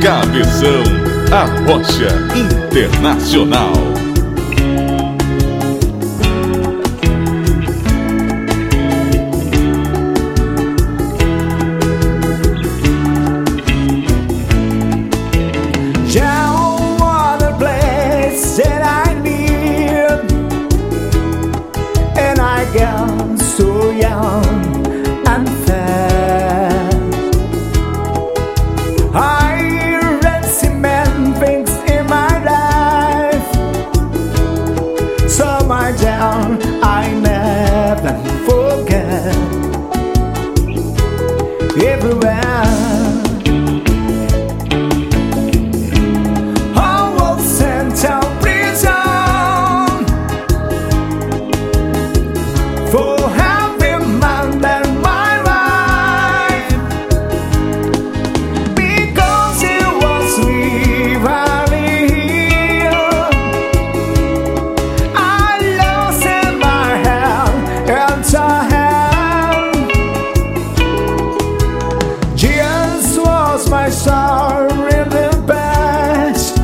Cabeção, a Rocha Internacional. Down on the place that I need, and I got so young and fast. I read cement things in my life, so my down I never forget. Everywhere for having murdered my wife, because it was really here. I lost in my hand and hand. Jesus was my star in the past,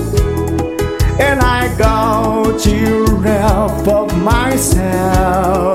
and I got you help of myself.